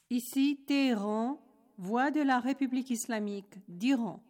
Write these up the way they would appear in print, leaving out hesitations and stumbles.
Ici Téhéran, voix de la République islamique d'Iran.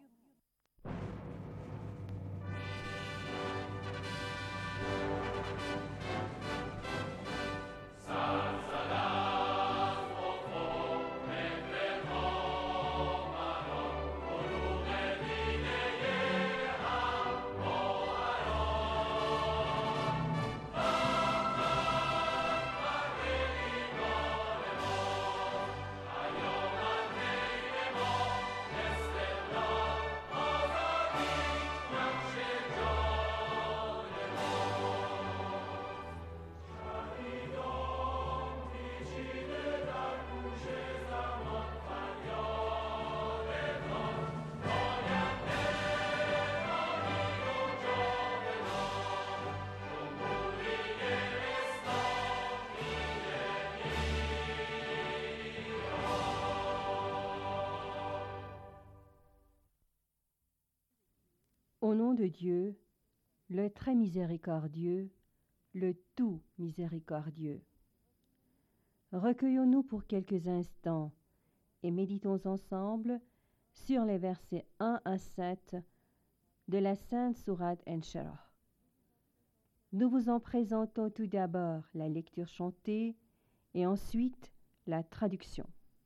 Au nom de Dieu, le très miséricordieux, le tout miséricordieux. Recueillons-nous pour quelques instants et méditons ensemble sur les versets 1 à 7 de la Sainte Sourate An-Shirah. Nous vous en présentons tout d'abord la lecture chantée et ensuite la traduction.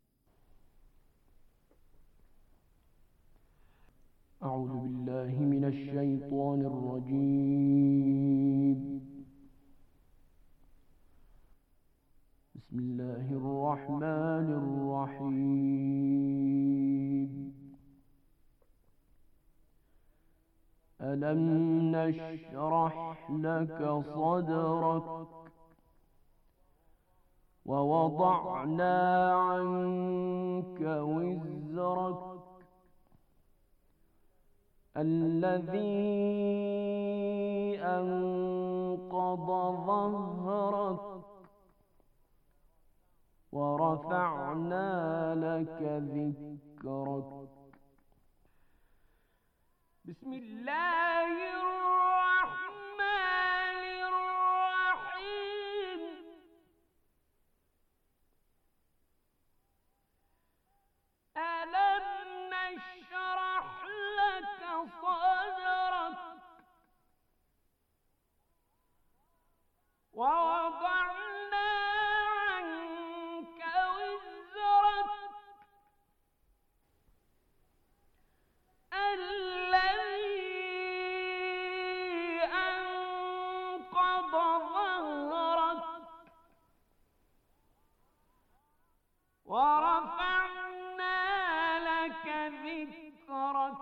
أعوذ بالله من الشيطان الرجيم بسم الله الرحمن الرحيم ألم نشرح لك صدرك ووضعنا عنك وزرك الذي أنقض ظهرك ورفعنا لك ذكرك بسم الله الرحمن الرحيم ألم نشرح لك صدرك ووضعنا عنك وزرك الذي أنقض ظهرك ورفعنا لك ذكرك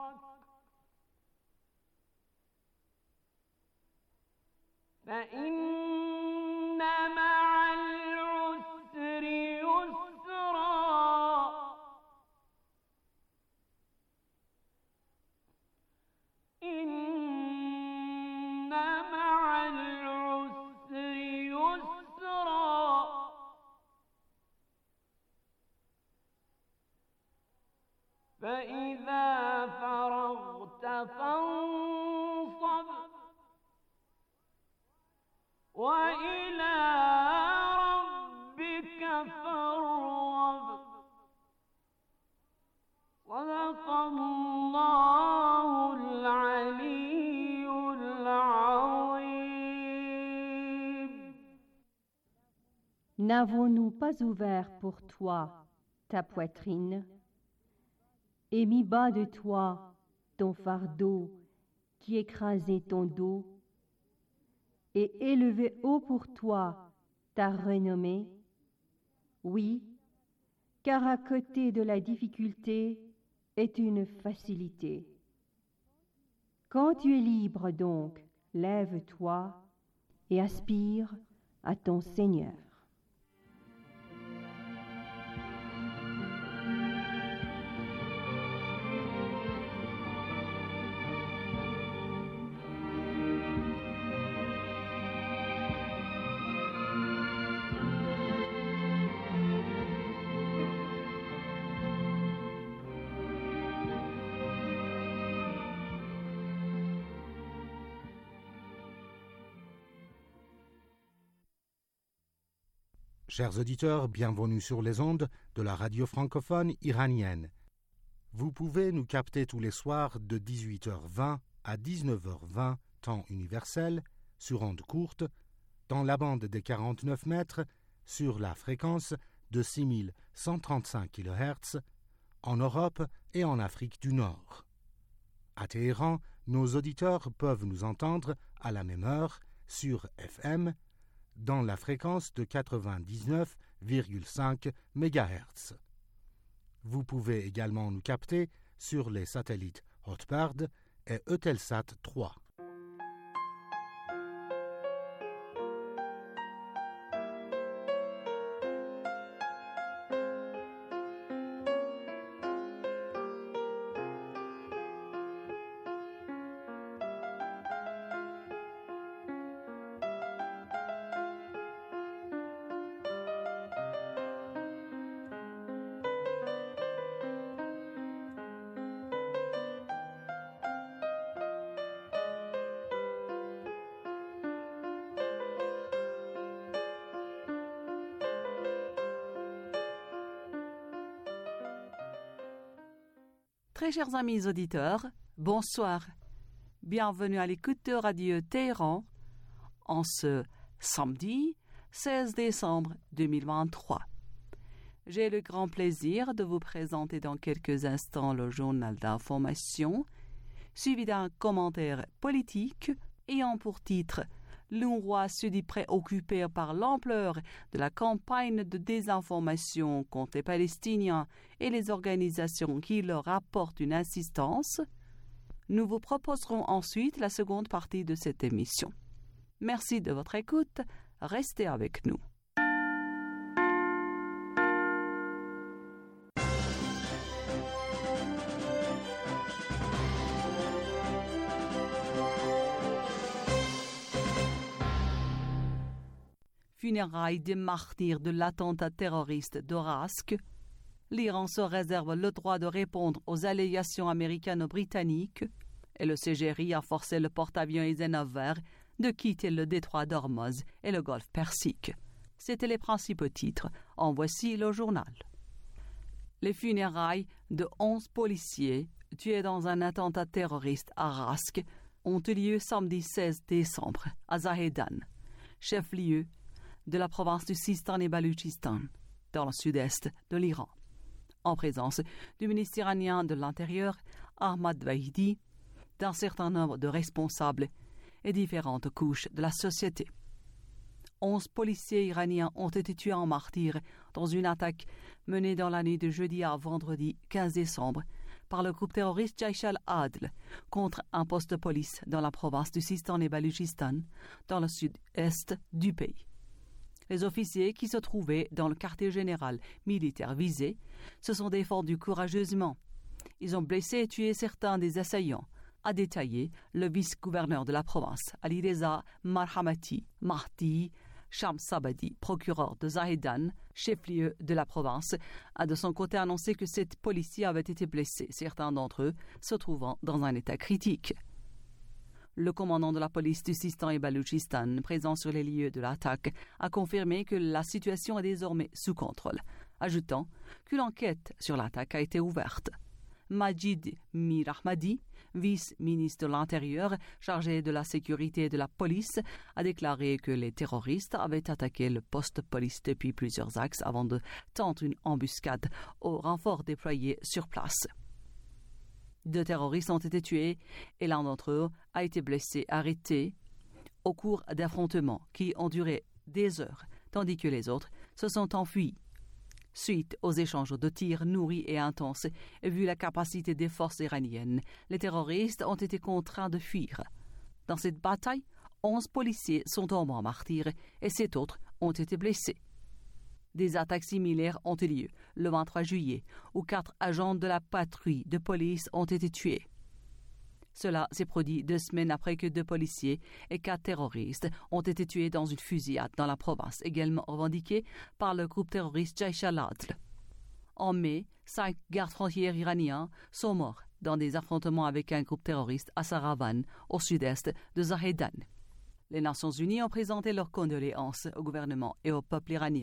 فإن مع العسر يسرا إن مع العسر يسرا فإذا فرغت فانصب وإلى ربك فارغب صدق الله العلي العظيم. N'avons-nous pas ouvert pour toi ta poitrine et mis bas de toi ton fardeau qui écrasait ton dos et élevé haut pour toi ta renommée? Oui, car à côté de la difficulté est une facilité. Quand tu es libre donc, lève-toi et aspire à ton Seigneur. Chers auditeurs, bienvenue sur les ondes de la radio francophone iranienne. Vous pouvez nous capter tous les soirs de 18h20 à 19h20, temps universel, sur ondes courtes, dans la bande des 49 mètres, sur la fréquence de 6135 kHz, en Europe et en Afrique du Nord. À Téhéran, nos auditeurs peuvent nous entendre à la même heure sur FM, dans la fréquence de 99,5 MHz. Vous pouvez également nous capter sur les satellites Hotbird et Eutelsat 3. Très chers amis auditeurs, bonsoir. Bienvenue à l'écoute de Radio Téhéran en ce samedi 16 décembre 2023. J'ai le grand plaisir de vous présenter dans quelques instants le journal d'information, suivi d'un commentaire politique ayant pour titre « L'UNRWA se dit préoccupé par l'ampleur de la campagne de désinformation contre les Palestiniens et les organisations qui leur apportent une assistance », nous vous proposerons ensuite la seconde partie de cette émission. Merci de votre écoute. Restez avec nous. Funérailles des martyrs de l'attentat terroriste de Rask, l'Iran se réserve le droit de répondre aux allégations américano-britanniques et le CGRI a forcé le porte-avions Eisenhower de quitter le détroit d'Ormuz et le golfe Persique. C'étaient les principaux titres. En voici le journal. Les funérailles de 11 policiers tués dans un attentat terroriste à Rask ont eu lieu samedi 16 décembre à Zahedan, chef-lieu de la province du Sistan et Baloutchistan, dans le sud-est de l'Iran, en présence du ministre iranien de l'Intérieur, Ahmad Vahidi, d'un certain nombre de responsables et différentes couches de la société. 11 policiers iraniens ont été tués en martyrs dans une attaque menée dans la nuit de jeudi à vendredi 15 décembre par le groupe terroriste Jaish al-Adl contre un poste de police dans la province du Sistan et Baloutchistan, dans le sud-est du pays. Les officiers qui se trouvaient dans le quartier général militaire visé se sont défendus courageusement. Ils ont blessé et tué certains des assaillants, a détaillé le vice-gouverneur de la province, Alireza Marhamati Mahdi Shamsabadi, procureur de Zahedan, chef-lieu de la province, a de son côté annoncé que 7 policiers avaient été blessés, certains d'entre eux se trouvant dans un état critique. Le commandant de la police du Sistan et Baloutchistan, présent sur les lieux de l'attaque, a confirmé que la situation est désormais sous contrôle, ajoutant que l'enquête sur l'attaque a été ouverte. Majid Mirahmadi, vice-ministre de l'Intérieur chargé de la sécurité et de la police, a déclaré que les terroristes avaient attaqué le poste de police depuis plusieurs axes avant de tenter une embuscade aux renforts déployés sur place. 2 terroristes ont été tués et l'un d'entre eux a été blessé, arrêté au cours d'affrontements qui ont duré des heures, tandis que les autres se sont enfuis. Suite aux échanges de tirs nourris et intenses, et vu la capacité des forces iraniennes, les terroristes ont été contraints de fuir. Dans cette bataille, 11 policiers sont tombés en martyrs et 7 autres ont été blessés. Des attaques similaires ont eu lieu le 23 juillet, où 4 agents de la patrouille de police ont été tués. Cela s'est produit 2 semaines après que 2 policiers et 4 terroristes ont été tués dans une fusillade dans la province, également revendiquée par le groupe terroriste Jaish al-Adl. En mai, 5 gardes frontières iraniens sont morts dans des affrontements avec un groupe terroriste à Saravan, au sud-est de Zahedan. Les Nations Unies ont présenté leurs condoléances au gouvernement et au peuple iranien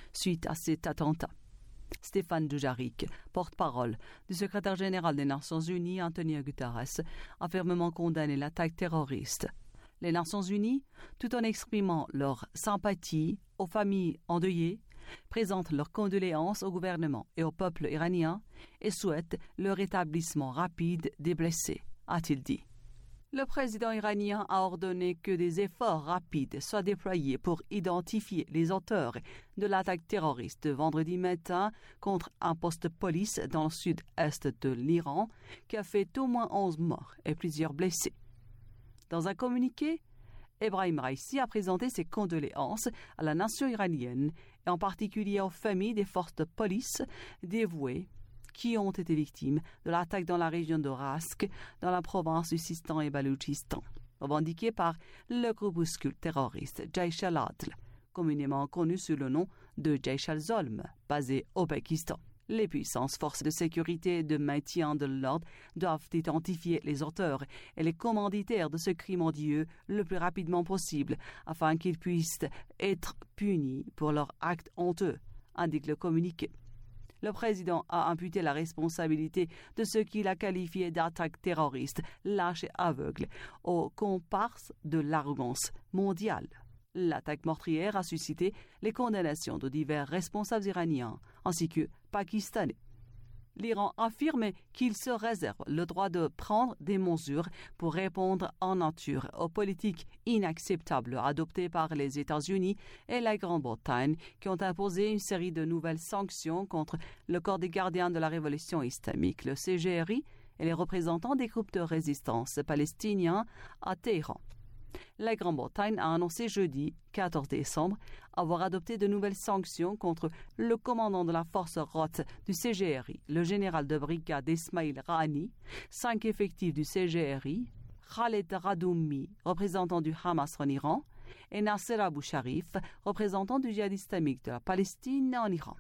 suite à cet attentat. Stéphane Dujarric, porte-parole du secrétaire général des Nations Unies, Antonio Guterres, a fermement condamné l'attaque terroriste. Les Nations Unies, tout en exprimant leur sympathie aux familles endeuillées, présentent leurs condoléances au gouvernement et au peuple iranien et souhaitent le rétablissement rapide des blessés, a-t-il dit. Le président iranien a ordonné que des efforts rapides soient déployés pour identifier les auteurs de l'attaque terroriste de vendredi matin contre un poste de police dans le sud-est de l'Iran qui a fait au moins 11 morts et plusieurs blessés. Dans un communiqué, Ebrahim Raisi a présenté ses condoléances à la nation iranienne et en particulier aux familles des forces de police dévouées qui ont été victimes de l'attaque dans la région de Rask, dans la province du Sistan et Baloutchistan, revendiquée par le groupuscule terroriste Jaish al-Adl, communément connu sous le nom de Jaish al-Zolm, basé au Pakistan. Les puissances forces de sécurité et de maintien de l'ordre doivent identifier les auteurs et les commanditaires de ce crime odieux le plus rapidement possible afin qu'ils puissent être punis pour leurs actes honteux, indique le communiqué. Le président a imputé la responsabilité de ce qu'il a qualifié d'attaque terroriste lâche et aveugle aux comparses de l'arrogance mondiale. L'attaque meurtrière a suscité les condamnations de divers responsables iraniens ainsi que pakistanais. L'Iran affirme qu'il se réserve le droit de prendre des mesures pour répondre en nature aux politiques inacceptables adoptées par les États-Unis et la Grande-Bretagne qui ont imposé une série de nouvelles sanctions contre le corps des gardiens de la révolution islamique, le CGRI, et les représentants des groupes de résistance palestiniens à Téhéran. La Grande-Bretagne a annoncé jeudi 14 décembre avoir adopté de nouvelles sanctions contre le commandant de la force Roth du CGRI, le général de brigade Ismail Rani, 5 effectifs du CGRI, Khaled Radoumi, représentant du Hamas en Iran, et Nasser Abou Sharif, représentant du djihad islamique de la Palestine en Iran.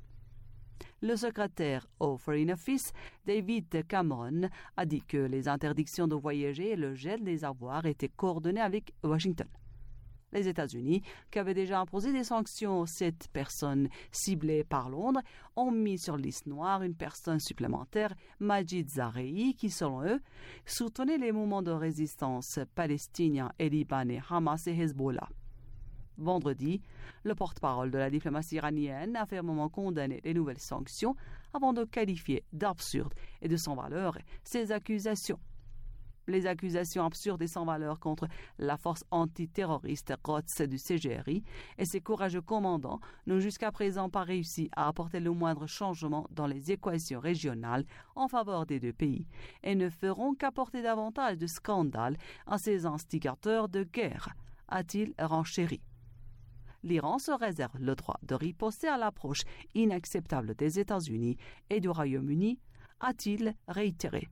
Le secrétaire au Foreign Office, David Cameron, a dit que les interdictions de voyager et le gel des avoirs étaient coordonnés avec Washington. Les États-Unis, qui avaient déjà imposé des sanctions aux 7 personnes ciblées par Londres, ont mis sur liste noire une personne supplémentaire, Majid Zarei, qui, selon eux, soutenait les mouvements de résistance palestiniens et libanais, Hamas et Hezbollah. Vendredi, le porte-parole de la diplomatie iranienne a fermement condamné les nouvelles sanctions avant de qualifier d'absurdes et de sans valeur ces accusations. Les accusations absurdes et sans valeur contre la force antiterroriste Quds du CGRI et ses courageux commandants n'ont jusqu'à présent pas réussi à apporter le moindre changement dans les équations régionales en faveur des deux pays et ne feront qu'apporter davantage de scandales à ces instigateurs de guerre, a-t-il renchéri. L'Iran se réserve le droit de riposter à l'approche inacceptable des États-Unis et du Royaume-Uni, a-t-il réitéré.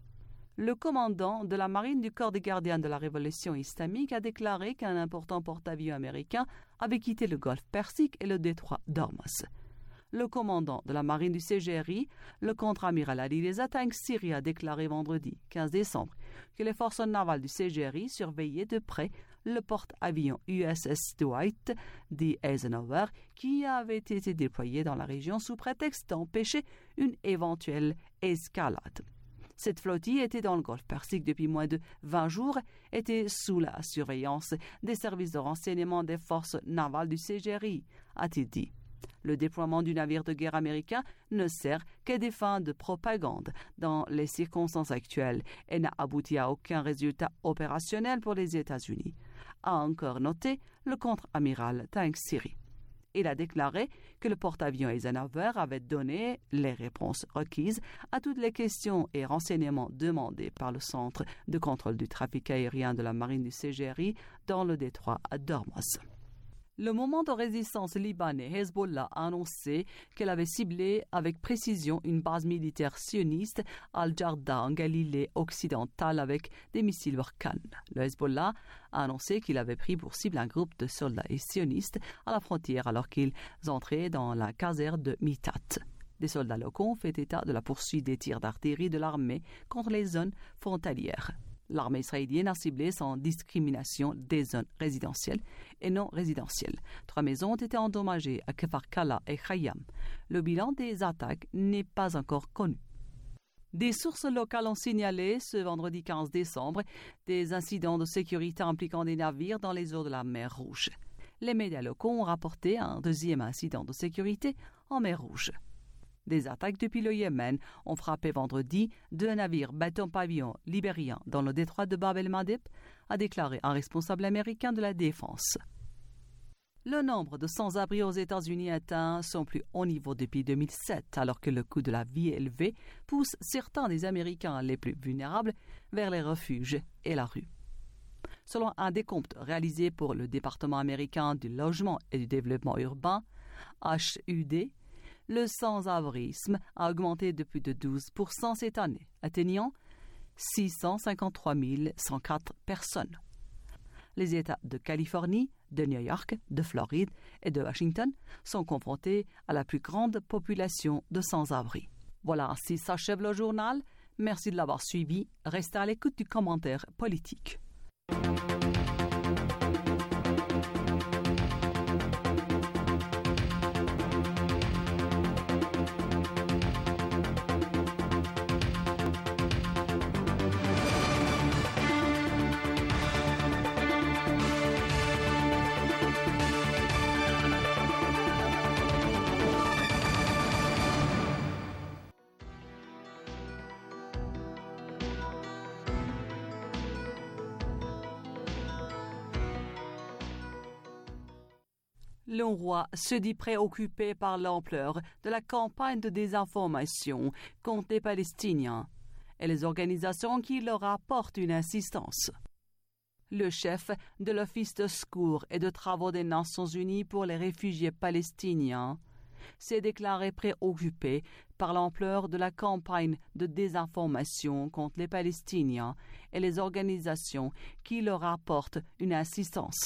Le commandant de la marine du corps des gardiens de la révolution islamique a déclaré qu'un important porte-avions américain avait quitté le golfe Persique et le détroit d'Ormuz. Le commandant de la marine du CGRI, le contre-amiral Ali Reza Tangsiri, a déclaré vendredi 15 décembre que les forces navales du CGRI surveillaient de près le porte-avions USS Dwight D. Eisenhower qui avait été déployé dans la région sous prétexte d'empêcher une éventuelle escalade. Cette flottille était dans le golfe Persique depuis moins de 20 jours, était sous la surveillance des services de renseignement des forces navales du CGRI, a-t-il dit. Le déploiement du navire de guerre américain ne sert qu'à des fins de propagande dans les circonstances actuelles et n'a abouti à aucun résultat opérationnel pour les États-Unis, a encore noté le contre-amiral Tangsiri. Il a déclaré que le porte-avions Eisenhower avait donné les réponses requises à toutes les questions et renseignements demandés par le Centre de contrôle du trafic aérien de la marine du CGRI dans le détroit d'Ormuz. Le mouvement de résistance libanais Hezbollah a annoncé qu'elle avait ciblé avec précision une base militaire sioniste Al-Jarda en Galilée occidentale avec des missiles Barkhane. Le Hezbollah a annoncé qu'il avait pris pour cible un groupe de soldats sionistes à la frontière alors qu'ils entraient dans la caserne de Mitat. Des soldats locaux ont fait état de la poursuite des tirs d'artillerie de l'armée contre les zones frontalières. L'armée israélienne a ciblé sans discrimination des zones résidentielles et non résidentielles. 3 maisons ont été endommagées à Kfar Kala et Hayam. Le bilan des attaques n'est pas encore connu. Des sources locales ont signalé ce vendredi 15 décembre des incidents de sécurité impliquant des navires dans les eaux de la mer Rouge. Les médias locaux ont rapporté un deuxième incident de sécurité en mer Rouge. Des attaques depuis le Yémen ont frappé vendredi 2 navires bâton-pavillon libériens dans le détroit de Bab el-Mandeb, a déclaré un responsable américain de la défense. Le nombre de sans-abri aux États-Unis atteint son plus haut niveau depuis 2007, alors que le coût de la vie élevé pousse certains des Américains les plus vulnérables vers les refuges et la rue. Selon un décompte réalisé pour le département américain du logement et du développement urbain, HUD, le sans-abrisme a augmenté de plus de 12% cette année, atteignant 653 104 personnes. Les États de Californie, de New York, de Floride et de Washington sont confrontés à la plus grande population de sans-abri. Voilà, ainsi s'achève le journal. Merci de l'avoir suivi. Restez à l'écoute du commentaire politique. L'UNRWA se dit préoccupé par l'ampleur de la campagne de désinformation contre les Palestiniens et les organisations qui leur apportent une assistance. Le chef de l'Office de secours et de travaux des Nations Unies pour les réfugiés palestiniens s'est déclaré préoccupé par l'ampleur de la campagne de désinformation contre les Palestiniens et les organisations qui leur apportent une assistance.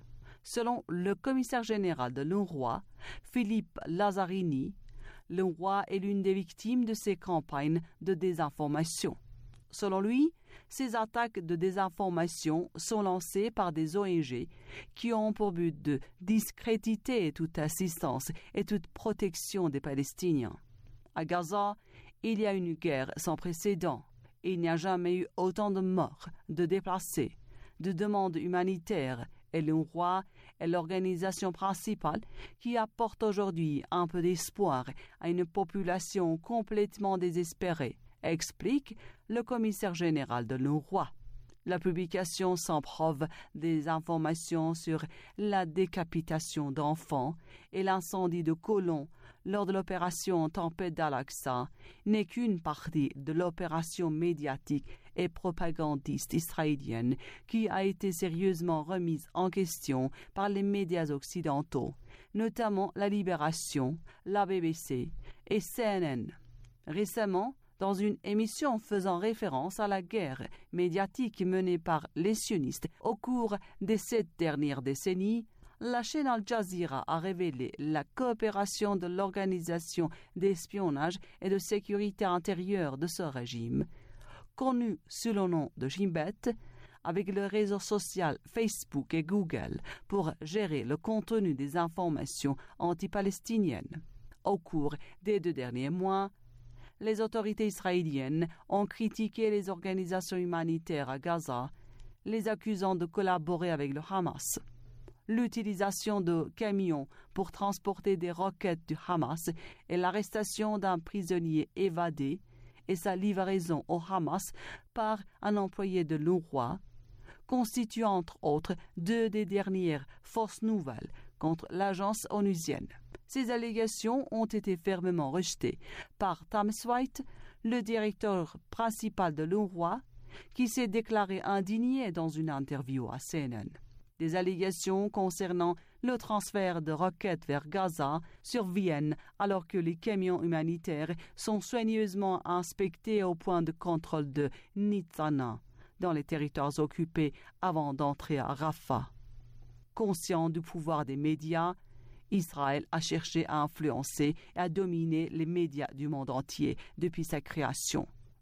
Selon le commissaire général de l'UNRWA, Philippe Lazzarini, l'UNRWA est l'une des victimes de ces campagnes de désinformation. Selon lui, ces attaques de désinformation sont lancées par des ONG qui ont pour but de discréditer toute assistance et toute protection des Palestiniens. À Gaza, il y a une guerre sans précédent. Il n'y a jamais eu autant de morts, de déplacés, de demandes humanitaires, et l'UNRWA est l'organisation principale qui apporte aujourd'hui un peu d'espoir à une population complètement désespérée, explique le commissaire général de l'UNRWA. La publication sans preuve des informations sur la décapitation d'enfants et l'incendie de colons lors de l'opération Tempête d'Al-Aqsa n'est qu'une partie de l'opération médiatique et propagandiste israélienne qui a été sérieusement remise en question par les médias occidentaux, notamment la Libération, la BBC et CNN. Récemment, dans une émission faisant référence à la guerre médiatique menée par les sionistes au cours des 7 dernières décennies, la chaîne Al Jazeera a révélé la coopération de l'organisation d'espionnage et de sécurité intérieure de ce régime, connu sous le nom de Shin Bet, avec le réseau social Facebook et Google pour gérer le contenu des informations anti-palestiniennes. Au cours des 2 derniers mois, les autorités israéliennes ont critiqué les organisations humanitaires à Gaza, les accusant de collaborer avec le Hamas. L'utilisation de camions pour transporter des roquettes du Hamas et l'arrestation d'un prisonnier évadé et sa livraison au Hamas par un employé de l'UNRWA constituent entre autres 2 des dernières fausses nouvelles contre l'agence onusienne. Ces allégations ont été fermement rejetées par Thomas White, le directeur principal de l'UNRWA, qui s'est déclaré indigné dans une interview à CNN. Des allégations concernant le transfert de roquettes vers Gaza surviennent alors que les camions humanitaires sont soigneusement inspectés au point de contrôle de Nitzana, dans les territoires occupés avant d'entrer à Rafah. Conscient du pouvoir des médias, Israël a cherché à influencer et à dominer les médias du monde entier depuis sa création.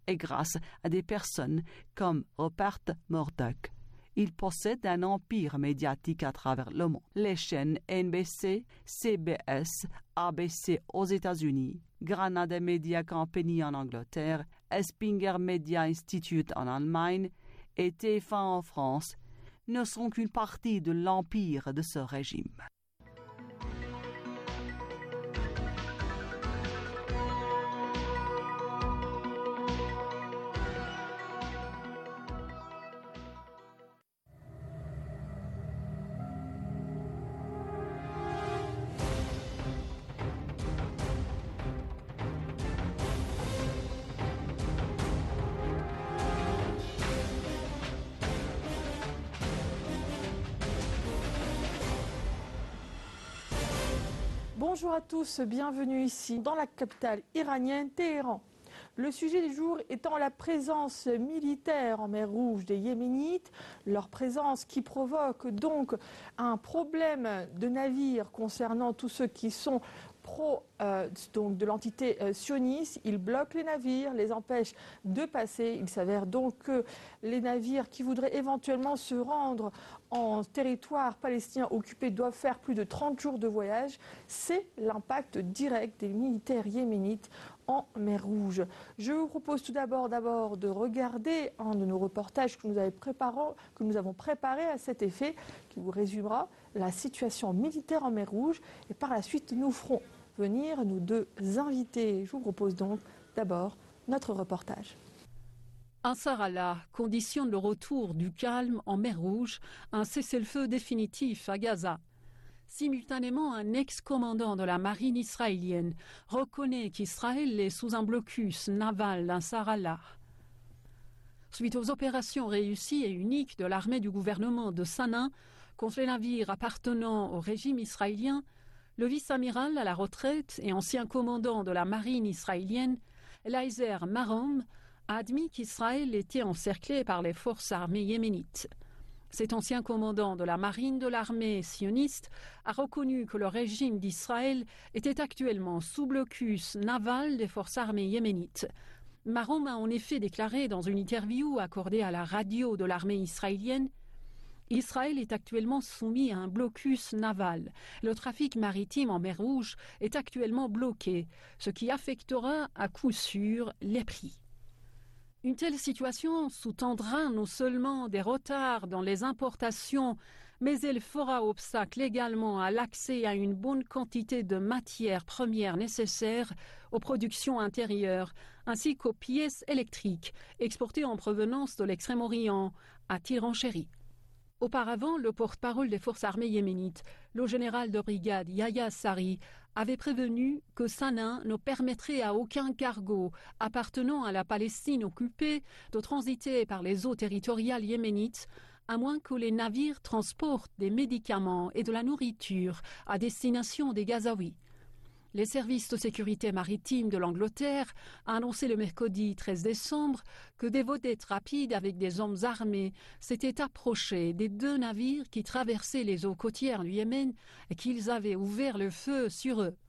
et grâce à des personnes comme Rupert Murdoch. Il possède un empire médiatique à travers le monde. Les chaînes NBC, CBS, ABC aux États-Unis, Granada Media Company en Angleterre, Espinger Media Institute en Allemagne et TF1 en France ne sont qu'une partie de l'empire de ce régime. Bonjour à tous, bienvenue ici dans la capitale iranienne, Téhéran. Le sujet du jour étant la présence militaire en mer Rouge des Yéménites, leur présence qui provoque donc un problème de navires concernant tous ceux qui sont donc de l'entité sioniste. Ils bloquent les navires, les empêchent de passer. Il s'avère donc que les navires qui voudraient éventuellement se rendre en territoire palestinien occupé doivent faire plus de 30 jours de voyage. C'est l'impact direct des militaires yéménites en mer Rouge. Je vous propose tout d'abord de regarder un de nos reportages que nous avons préparé à cet effet, qui vous résumera la situation militaire en mer Rouge. Et par la suite, nous ferons venir nos deux invités. Je vous propose donc d'abord notre reportage. Ansarallah conditionne le retour du calme en mer Rouge, un cessez-le-feu définitif à Gaza. Simultanément, un ex-commandant de la marine israélienne reconnaît qu'Israël est sous un blocus naval d'Ansarallah. Suite aux opérations réussies et uniques de l'armée du gouvernement de Sanaa contre les navires appartenant au régime israélien, le vice-amiral à la retraite et ancien commandant de la marine israélienne, Eliezer Marom, a admis qu'Israël était encerclé par les forces armées yéménites. Cet ancien commandant de la marine de l'armée sioniste a reconnu que le régime d'Israël était actuellement sous blocus naval des forces armées yéménites. Marom a en effet déclaré dans une interview accordée à la radio de l'armée israélienne: Israël est actuellement soumis à un blocus naval. Le trafic maritime en mer Rouge est actuellement bloqué, ce qui affectera à coup sûr les prix. Une telle situation sous-tendra non seulement des retards dans les importations, mais elle fera obstacle également à l'accès à une bonne quantité de matières premières nécessaires aux productions intérieures, ainsi qu'aux pièces électriques exportées en provenance de l'Extrême-Orient, a-t-il renchéri. Auparavant, le porte-parole des forces armées yéménites, le général de brigade Yahya Sarri, avait prévenu que Sanaa ne permettrait à aucun cargo appartenant à la Palestine occupée de transiter par les eaux territoriales yéménites, à moins que les navires transportent des médicaments et de la nourriture à destination des Gazaouis. Les services de sécurité maritime de l'Angleterre a annoncé le mercredi 13 décembre que des vedettes rapides avec des hommes armés s'étaient approchés des deux navires qui traversaient les eaux côtières du Yémen et qu'ils avaient ouvert le feu sur eux.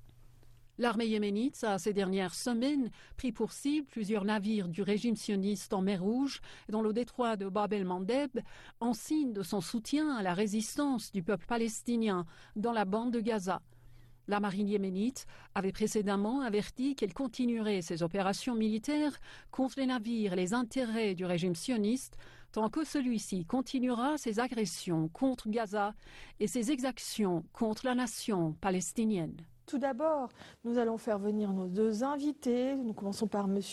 L'armée yéménite a, ces dernières semaines, pris pour cible plusieurs navires du régime sioniste en mer Rouge et dans le détroit de Bab el-Mandeb, en signe de son soutien à la résistance du peuple palestinien dans la bande de Gaza. La marine yéménite avait précédemment averti qu'elle continuerait ses opérations militaires contre les navires et les intérêts du régime sioniste tant que celui-ci continuera ses agressions contre Gaza et ses exactions contre la nation palestinienne. Tout d'abord, nous allons faire venir nos deux invités. Nous commençons par M.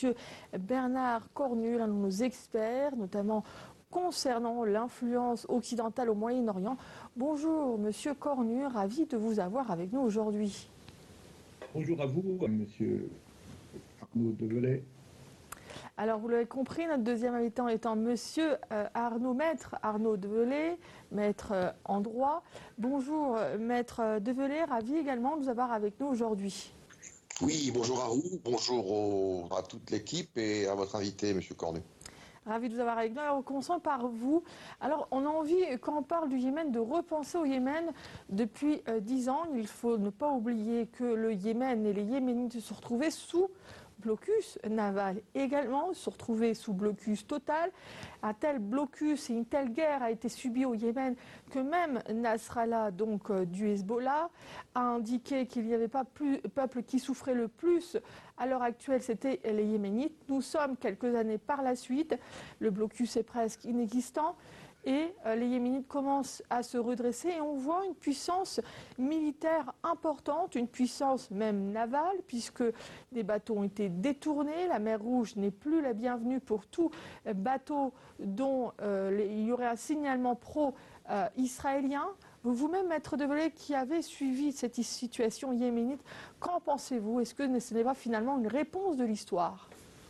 Bernard Cornu, l'un de nos experts, notamment concernant l'influence occidentale au Moyen-Orient. Bonjour Monsieur Cornu, ravi de vous avoir avec nous aujourd'hui. Bonjour à vous, Monsieur Arnaud Develay. Alors vous l'avez compris, notre deuxième invitant étant Monsieur Maître Arnaud Develay, maître en droit. Bonjour Maître Develay, ravi également de vous avoir avec nous aujourd'hui. Oui, bonjour à vous, bonjour à toute l'équipe et à votre invité, Monsieur Cornu. Ravi de vous avoir avec nous. Alors, commençons par vous. Alors, on a envie, quand on parle du Yémen, de repenser au Yémen depuis 10 ans. Il faut ne pas oublier que le Yémen et les Yéménites se sont retrouvés sous blocus naval également, se retrouver sous blocus total. Un tel blocus et une telle guerre a été subie au Yémen que même Nasrallah, donc du Hezbollah, a indiqué qu'il n'y avait pas plus peuple qui souffrait le plus à l'heure actuelle, c'était les Yéménites. Nous sommes quelques années par la suite, le blocus est presque inexistant. Et les Yéménites commencent à se redresser et on voit une puissance militaire importante, une puissance même navale, puisque des bateaux ont été détournés. La mer Rouge n'est plus la bienvenue pour tout bateau dont il y aurait un signalement pro-israélien. Vous-même, maître Develay, qui avez suivi cette situation yéménite, qu'en pensez-vous? Est-ce que ce n'est pas finalement une réponse de l'histoire?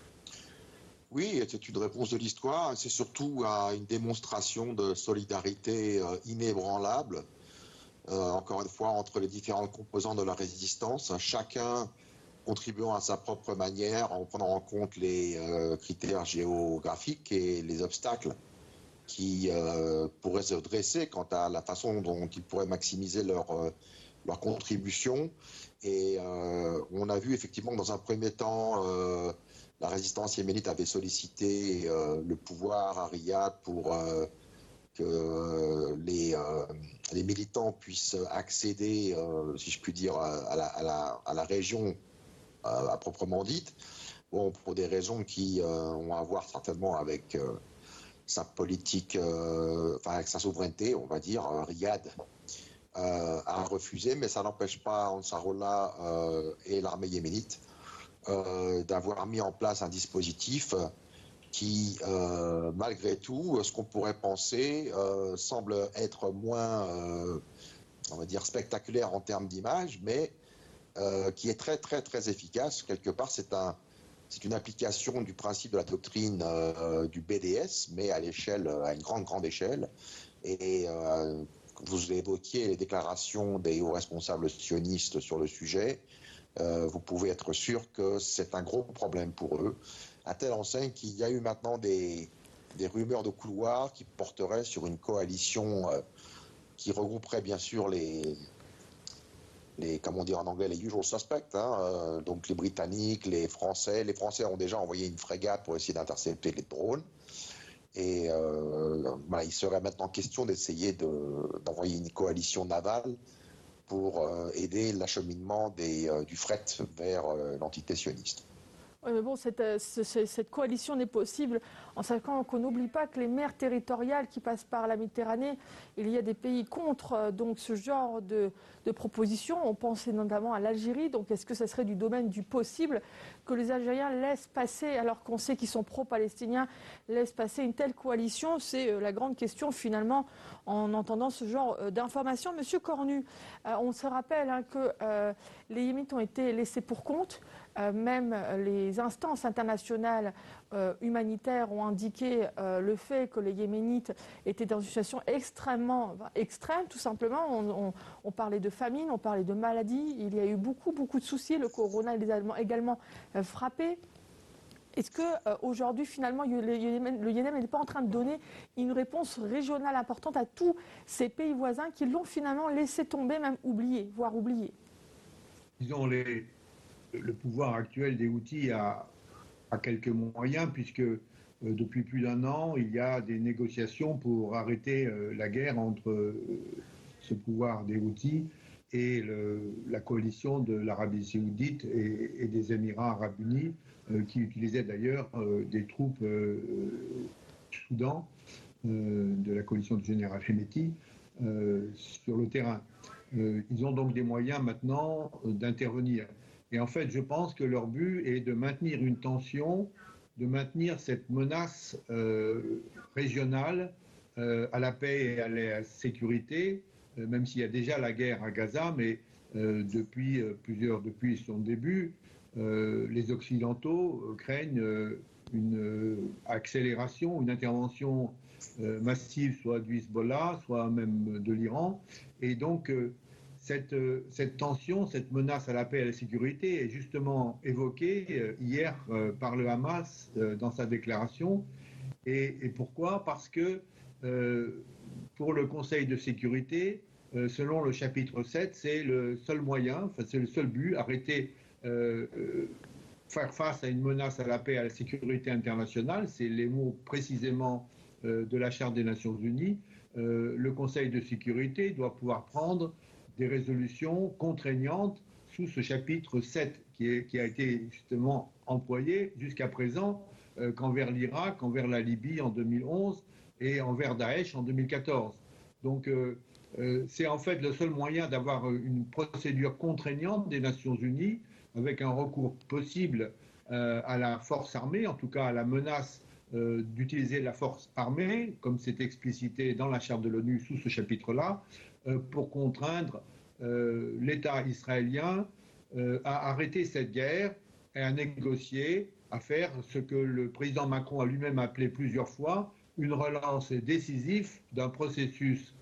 Oui, c'est une réponse de l'histoire. C'est surtout une démonstration de solidarité inébranlable, encore une fois, entre les différentes composantes de la résistance, chacun contribuant à sa propre manière en prenant en compte les critères géographiques et les obstacles qui pourraient se dresser quant à la façon dont ils pourraient maximiser leur contribution. Et on a vu effectivement dans un premier temps la résistance yéménite avait sollicité le pouvoir à Riyad pour que les militants puissent accéder, si je puis dire, à la région à proprement dite. Bon, pour des raisons qui ont à voir certainement avec sa politique, avec sa souveraineté, on va dire, Riyad a refusé, mais ça n'empêche pas Ansarullah et l'armée yéménite d'avoir mis en place un dispositif qui, malgré tout, ce qu'on pourrait penser, semble être moins, on va dire, spectaculaire en termes d'image, mais qui est très, très, très efficace. Quelque part, c'est une application du principe de la doctrine du BDS, mais à une grande, grande échelle. Et vous évoquiez les déclarations des hauts responsables sionistes sur le sujet. Vous pouvez être sûr que c'est un gros problème pour eux, à telle enseigne qu'il y a eu maintenant des rumeurs de couloir qui porteraient sur une coalition qui regrouperait bien sûr les comment dire en anglais, les usual suspects, donc les Britanniques, les Français. Les Français ont déjà envoyé une frégate pour essayer d'intercepter les drones. Et il serait maintenant question d'essayer d'envoyer une coalition navale pour aider l'acheminement du fret vers l'entité sioniste. Oui, mais bon, cette coalition n'est possible en sachant qu'on n'oublie pas que les mers territoriales qui passent par la Méditerranée, il y a des pays contre donc ce genre de propositions. On pense notamment à l'Algérie. Donc, est-ce que ça serait du domaine du possible que les Algériens laissent passer, alors qu'on sait qu'ils sont pro-palestiniens, laissent passer une telle coalition? C'est la grande question finalement en entendant ce genre d'informations. Monsieur Cornu, on se rappelle que les Yéménites ont été laissés pour compte. Même les instances internationales humanitaires ont indiqué le fait que les Yéménites étaient dans une situation extrêmement extrême, tout simplement. On parlait de famine, on parlait de maladie. Il y a eu beaucoup, beaucoup de soucis. Le corona les a également frappés. Est-ce qu'aujourd'hui, finalement, le Yémen n'est pas en train de donner une réponse régionale importante à tous ces pays voisins qui l'ont finalement laissé tomber, même oublié, voire oublié? Disons, le pouvoir actuel des Houthis a quelques moyens, puisque depuis plus d'un an, il y a des négociations pour arrêter la guerre entre ce pouvoir des Houthis et la coalition de l'Arabie saoudite et des Émirats arabes unis, qui utilisaient d'ailleurs des troupes du Soudan, de la coalition du général Hemeti, sur le terrain. Ils ont donc des moyens maintenant d'intervenir. Et en fait, je pense que leur but est de maintenir une tension, de maintenir cette menace régionale à la paix et à la sécurité, même s'il y a déjà la guerre à Gaza, mais depuis son début, les Occidentaux craignent une accélération, une intervention massive, soit du Hezbollah, soit même de l'Iran. Et donc, cette tension, cette menace à la paix et à la sécurité est justement évoquée hier par le Hamas dans sa déclaration. Et pourquoi? Parce que pour le Conseil de sécurité, selon le chapitre 7, c'est le seul moyen, c'est le seul but, arrêter faire face à une menace à la paix et à la sécurité internationale, c'est les mots précisément de la Charte des Nations Unies, le Conseil de sécurité doit pouvoir prendre des résolutions contraignantes sous ce chapitre 7 qui a été justement employé jusqu'à présent qu'envers l'Irak, envers la Libye en 2011 et envers Daesh en 2014. Donc c'est en fait le seul moyen d'avoir une procédure contraignante des Nations Unies avec un recours possible à la force armée, en tout cas à la menace d'utiliser la force armée, comme c'est explicité dans la Charte de l'ONU sous ce chapitre-là, pour contraindre l'État israélien à arrêter cette guerre et à négocier, à faire ce que le président Macron a lui-même appelé plusieurs fois une relance décisive d'un processus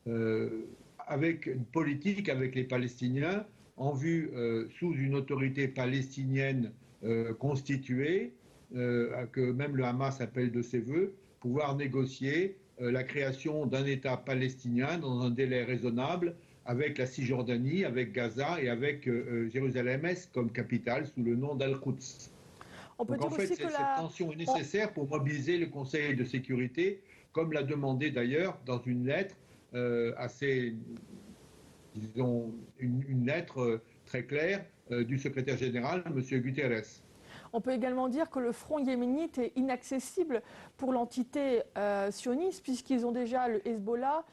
avec une politique avec les Palestiniens en vue, sous une autorité palestinienne constituée, que même le Hamas appelle de ses voeux, pouvoir négocier la création d'un État palestinien dans un délai raisonnable avec la Cisjordanie, avec Gaza et avec Jérusalem-Est comme capitale sous le nom d'Al-Quds. On peut Donc en dire fait, aussi que cette tension est nécessaire pour mobiliser le Conseil de sécurité, comme l'a demandé d'ailleurs dans une lettre assez, disons, une lettre très claire du secrétaire général, M. Guterres. On peut également dire que le front yéménite est inaccessible pour l'entité sioniste, puisqu'ils ont déjà le Hezbollah,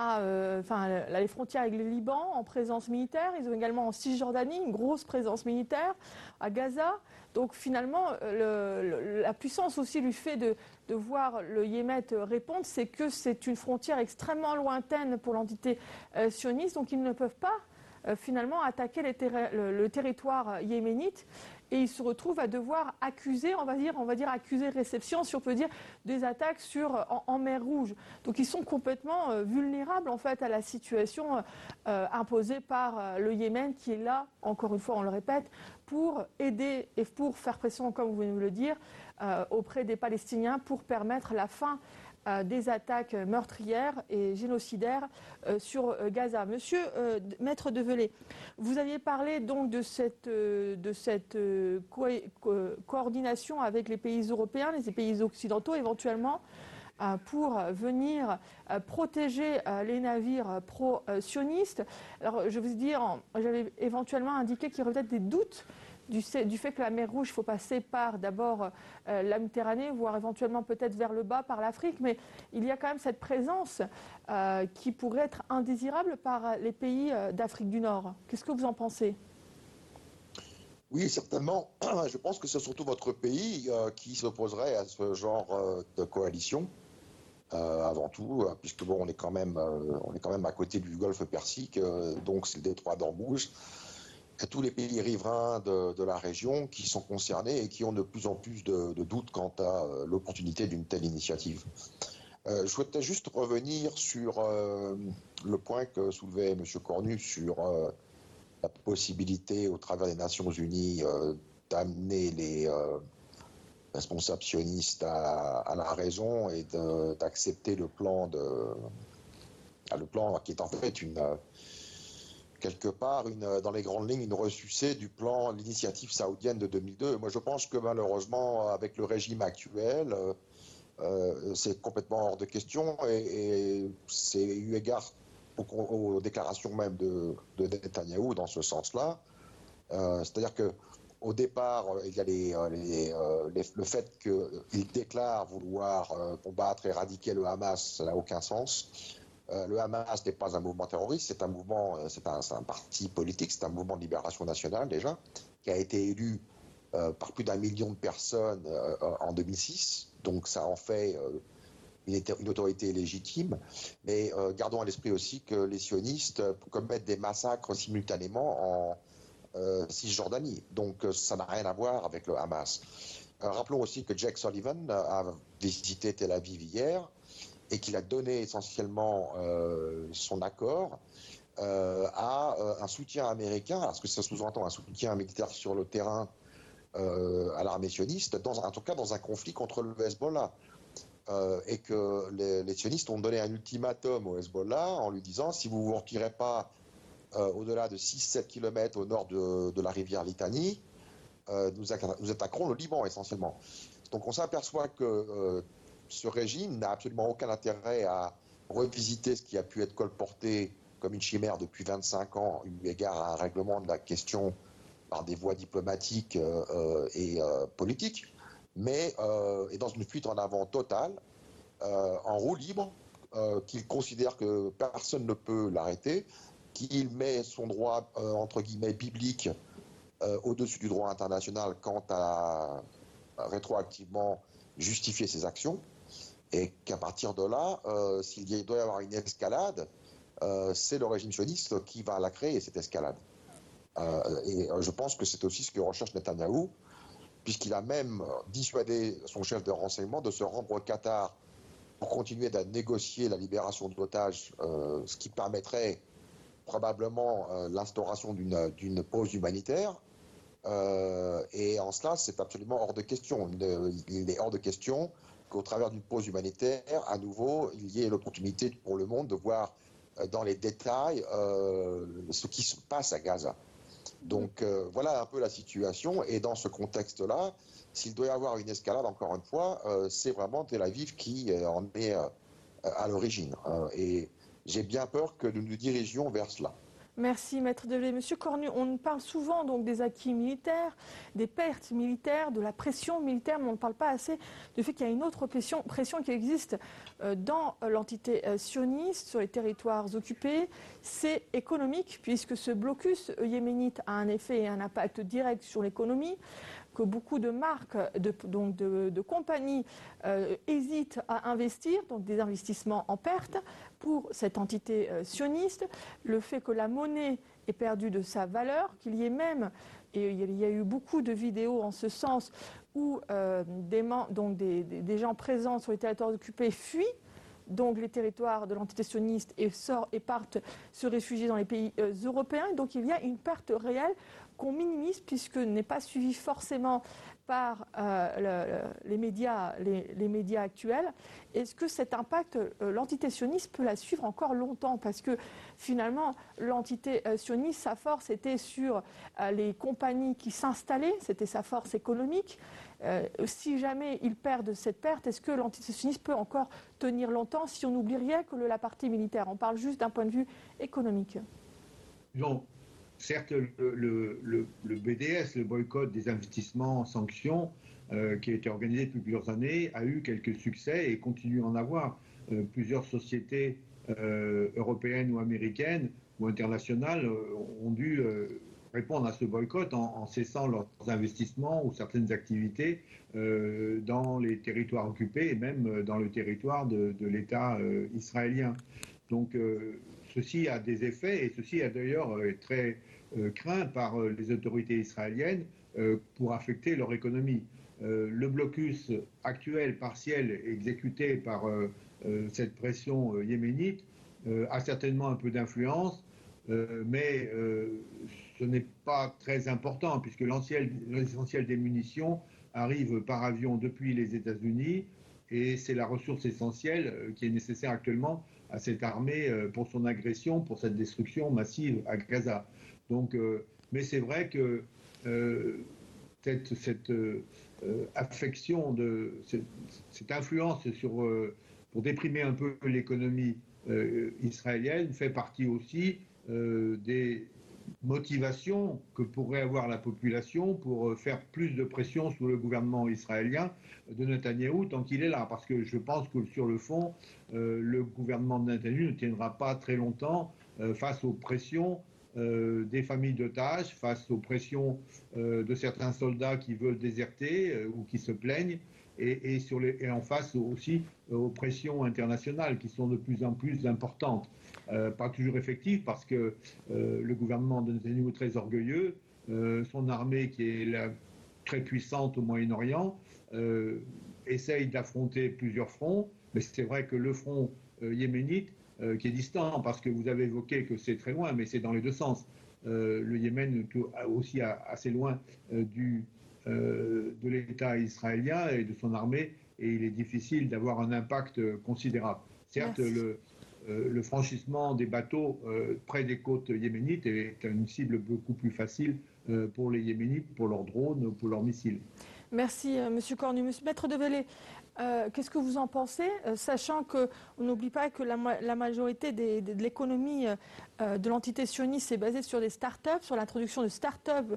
les frontières avec le Liban en présence militaire. Ils ont également en Cisjordanie une grosse présence militaire, à Gaza. Donc finalement, la puissance aussi du fait de voir le Yémen répondre, c'est que c'est une frontière extrêmement lointaine pour l'entité sioniste. Donc ils ne peuvent pas finalement attaquer le territoire yéménite. Et ils se retrouvent à devoir accuser, on va dire accuser réception, si on peut dire, des attaques en mer Rouge. Donc ils sont complètement vulnérables en fait à la situation imposée par le Yémen qui est là, encore une fois on le répète, pour aider et pour faire pression, comme vous venez de le dire, auprès des Palestiniens pour permettre la fin des attaques meurtrières et génocidaires sur Gaza. Monsieur Maître Develay, vous aviez parlé donc de cette coordination avec les pays européens, les pays occidentaux éventuellement, pour venir protéger les navires pro-sionistes. Alors je veux dire, j'avais éventuellement indiqué qu'il y aurait peut-être des doutes du fait que la mer Rouge, il faut passer par d'abord la Méditerranée, voire éventuellement peut-être vers le bas, par l'Afrique, mais il y a quand même cette présence qui pourrait être indésirable par les pays d'Afrique du Nord. Qu'est-ce que vous en pensez ? Oui, certainement. Je pense que c'est surtout votre pays qui s'opposerait à ce genre de coalition, avant tout, puisque bon, on est quand même à côté du Golfe Persique, donc c'est le détroit d'Ormuz. Tous les pays riverains de la région qui sont concernés et qui ont de plus en plus de doutes quant à l'opportunité d'une telle initiative. Je souhaitais juste revenir sur le point que soulevait M. Cornu sur la possibilité, au travers des Nations Unies, d'amener les responsables sionistes à la raison et d'accepter le plan qui est en fait quelque part, dans les grandes lignes, une ressucée du plan, l'initiative saoudienne de 2002. Moi, je pense que malheureusement, avec le régime actuel, c'est complètement hors de question et c'est eu égard aux déclarations même de Netanyahou dans ce sens-là. C'est-à-dire qu'au départ, il y a le fait qu'il déclare vouloir combattre, éradiquer le Hamas, ça n'a aucun sens. Le Hamas n'est pas un mouvement terroriste, c'est un parti politique, c'est un mouvement de libération nationale déjà, qui a été élu par plus d'1 million de personnes en 2006, donc ça en fait une autorité légitime, mais gardons à l'esprit aussi que les sionistes commettent des massacres simultanément en Cisjordanie, donc ça n'a rien à voir avec le Hamas. Rappelons aussi que Jake Sullivan a visité Tel Aviv hier, et qu'il a donné essentiellement son accord à un soutien américain, parce que ça sous-entend un soutien militaire sur le terrain à l'armée sioniste, en tout cas dans un conflit contre le Hezbollah. Et que les sionistes ont donné un ultimatum au Hezbollah en lui disant si vous ne vous retirez pas au-delà de 6-7 km au nord de la rivière Litani, nous attaquerons le Liban essentiellement. Donc on s'aperçoit que ce régime n'a absolument aucun intérêt à revisiter ce qui a pu être colporté comme une chimère depuis 25 ans, eu égard à un règlement de la question par des voies diplomatiques et politiques, mais est dans une fuite en avant totale, en roue libre, qu'il considère que personne ne peut l'arrêter, qu'il met son droit, entre guillemets, biblique au-dessus du droit international quant à rétroactivement justifier ses actions, et qu'à partir de là, s'il doit y avoir une escalade, c'est le régime sioniste qui va la créer, cette escalade. Et je pense que c'est aussi ce que recherche Netanyahou, puisqu'il a même dissuadé son chef de renseignement de se rendre au Qatar pour continuer à négocier la libération d'otages, ce qui permettrait probablement l'instauration d'une pause humanitaire. Et en cela, c'est absolument hors de question. Il est hors de question qu'au travers d'une pause humanitaire, à nouveau, il y ait l'opportunité pour le monde de voir dans les détails ce qui se passe à Gaza. Donc voilà un peu la situation. Et dans ce contexte-là, s'il doit y avoir une escalade, encore une fois, c'est vraiment Tel Aviv qui en est à l'origine. Et j'ai bien peur que nous nous dirigions vers cela. Merci, Maître Develay. Monsieur Cornu, on parle souvent donc des acquis militaires, des pertes militaires, de la pression militaire, mais on ne parle pas assez du fait qu'il y a une autre pression qui existe dans l'entité sioniste sur les territoires occupés. C'est économique, puisque ce blocus yéménite a un effet et un impact direct sur l'économie, que beaucoup de marques, de compagnies hésitent à investir, donc des investissements en perte pour cette entité sioniste. Le fait que la monnaie ait perdu de sa valeur, qu'il y ait même, et il y a eu beaucoup de vidéos en ce sens, où des gens présents sur les territoires occupés fuient donc les territoires de l'entité sioniste et partent se réfugier dans les pays européens. Donc il y a une perte réelle qu'on minimise puisque n'est pas suivie forcément par les médias actuels. Est-ce que cet impact, l'entité sioniste peut la suivre encore longtemps? Parce que finalement, l'entité sioniste, sa force était sur les compagnies qui s'installaient, c'était sa force économique. Si jamais ils perdent cette perte, est-ce que l'entité sioniste peut encore tenir longtemps si on n'oublierait que la partie militaire? On parle juste d'un point de vue économique. Donc, certes, le BDS, le boycott des investissements en sanctions, qui a été organisé depuis plusieurs années, a eu quelques succès et continue à en avoir. Plusieurs sociétés européennes ou américaines ou internationales ont dû répondre à ce boycott en cessant leurs investissements ou certaines activités dans les territoires occupés et même dans le territoire de l'État israélien. Donc ceci a des effets et ceci est d'ailleurs très craint par les autorités israéliennes pour affecter leur économie. Le blocus actuel, partiel, exécuté par cette pression yéménite a certainement un peu d'influence, mais ce n'est pas très important puisque l'essentiel des munitions arrive par avion depuis les États-Unis et c'est la ressource essentielle qui est nécessaire actuellement à cette armée pour son agression, pour cette destruction massive à Gaza. Donc, mais c'est vrai que cette affection, cette influence pour déprimer un peu l'économie israélienne fait partie aussi des motivations que pourrait avoir la population pour faire plus de pression sur le gouvernement israélien de Netanyahou tant qu'il est là. Parce que je pense que sur le fond, le gouvernement de Netanyahou ne tiendra pas très longtemps face aux pressions des familles d'otages, face aux pressions de certains soldats qui veulent déserter ou qui se plaignent, et en face aussi aux pressions internationales qui sont de plus en plus importantes. Pas toujours effectives parce que le gouvernement de Netanyahou est très orgueilleux, son armée qui est très puissante au Moyen-Orient essaye d'affronter plusieurs fronts, mais c'est vrai que le front yéménite qui est distant, parce que vous avez évoqué que c'est très loin, mais c'est dans les deux sens. Le Yémen est aussi assez loin de l'État israélien et de son armée, et il est difficile d'avoir un impact considérable. Certes, le franchissement des bateaux près des côtes yéménites est une cible beaucoup plus facile pour les Yéménites, pour leurs drones, pour leurs missiles. Merci, Monsieur Cornu. Maître Develay, qu'est-ce que vous en pensez, sachant qu'on n'oublie pas que la majorité de l'économie de l'entité sioniste est basée sur des start-up, sur l'introduction de start-up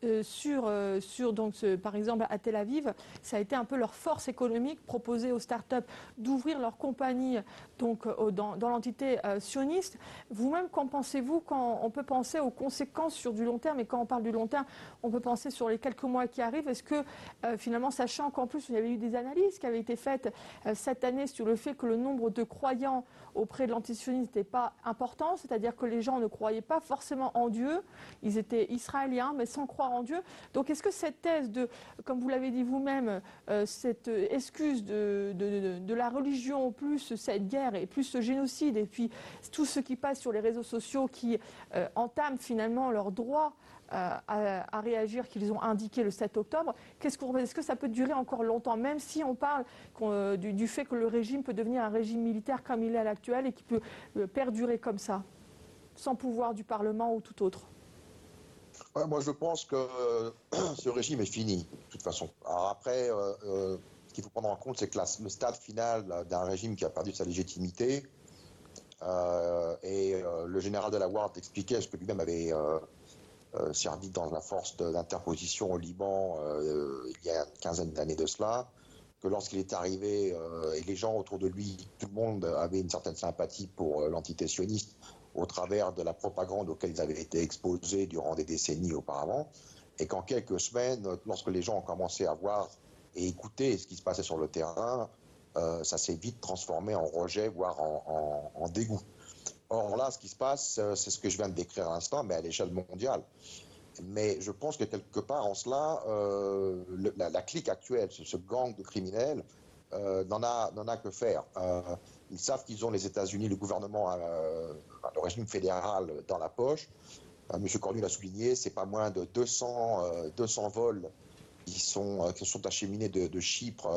par exemple à Tel Aviv. Ça a été un peu leur force économique, proposer aux start-up d'ouvrir leur compagnie dans l'entité sioniste. Vous-même, qu'en pensez-vous quand on peut penser aux conséquences sur du long terme, et quand on parle du long terme, on peut penser sur les quelques mois qui arrivent. Est-ce que finalement, sachant qu'en plus il y avait eu des analyses qui avaient été faites cette année sur le fait que le nombre de croyants auprès de l'antisionisme n'était pas important, c'est-à-dire que les gens ne croyaient pas forcément en Dieu, ils étaient israéliens mais sans croire en Dieu. Donc est-ce que cette thèse comme vous l'avez dit vous-même, cette excuse de la religion plus cette guerre et plus ce génocide et puis tout ce qui passe sur les réseaux sociaux qui entament finalement leur droit à réagir qu'ils ont indiqué le 7 octobre. Est-ce que ça peut durer encore longtemps, même si on parle du fait que le régime peut devenir un régime militaire comme il est à l'actuel et qui peut perdurer comme ça, sans pouvoir du Parlement ou tout autre? Ouais, moi, je pense que ce régime est fini, de toute façon. Alors après, ce qu'il faut prendre en compte, c'est que le stade final d'un régime qui a perdu sa légitimité, le général de la Ward expliquait ce que lui-même avait servi dans la force d'interposition au Liban il y a une quinzaine d'années de cela, que lorsqu'il est arrivé et les gens autour de lui, tout le monde avait une certaine sympathie pour l'entité sioniste au travers de la propagande auquel ils avaient été exposés durant des décennies auparavant, et qu'en quelques semaines, lorsque les gens ont commencé à voir et écouter ce qui se passait sur le terrain, ça s'est vite transformé en rejet, voire en dégoût. Or là, ce qui se passe, c'est ce que je viens de décrire à l'instant, mais à l'échelle mondiale. Mais je pense que quelque part, en cela, la clique actuelle, ce gang de criminels, n'en a que faire. Ils savent qu'ils ont les États-Unis, le gouvernement, le régime fédéral dans la poche. M. Cornu l'a souligné, c'est pas moins de 200 vols qui sont acheminés de Chypre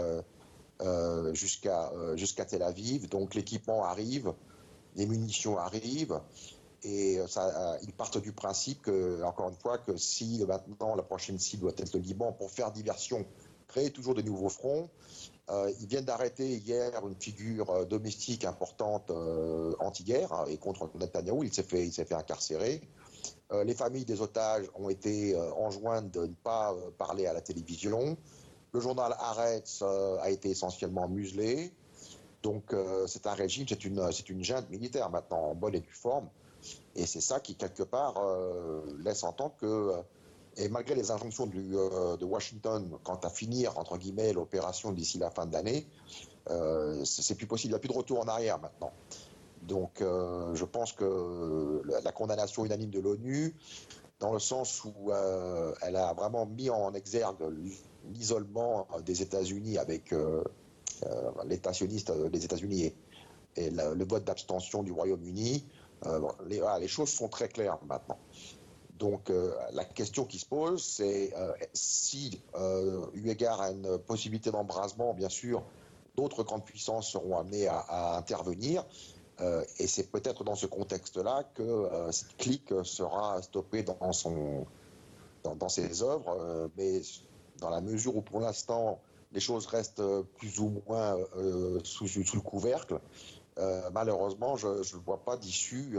jusqu'à Tel Aviv. Donc l'équipement arrive, les munitions arrivent, et ils partent du principe que, encore une fois, que si maintenant la prochaine cible doit être le Liban pour faire diversion, créer toujours de nouveaux fronts. Ils viennent d'arrêter hier une figure domestique importante anti-guerre et contre Netanyahou. Il s'est fait incarcérer. Les familles des otages ont été enjointes de ne pas parler à la télévision. Le journal Haaretz a été essentiellement muselé. Donc c'est un régime, c'est une junte militaire maintenant en bonne et due forme. Et c'est ça qui, quelque part, laisse entendre que, et malgré les injonctions de Washington quant à finir, entre guillemets, l'opération d'ici la fin de l'année, c'est plus possible, il n'y a plus de retour en arrière maintenant. Donc je pense que la condamnation unanime de l'ONU, dans le sens où elle a vraiment mis en exergue l'isolement des États-Unis avec l'État sioniste des États-Unis et le vote d'abstention du Royaume-Uni, les choses sont très claires maintenant. Donc la question qui se pose, c'est si, eu égard à une possibilité d'embrasement, bien sûr, d'autres grandes puissances seront amenées à intervenir. Et c'est peut-être dans ce contexte-là que cette clique sera stoppée dans ses œuvres, mais dans la mesure où pour l'instant les choses restent plus ou moins sous le couvercle, malheureusement je ne vois pas d'issue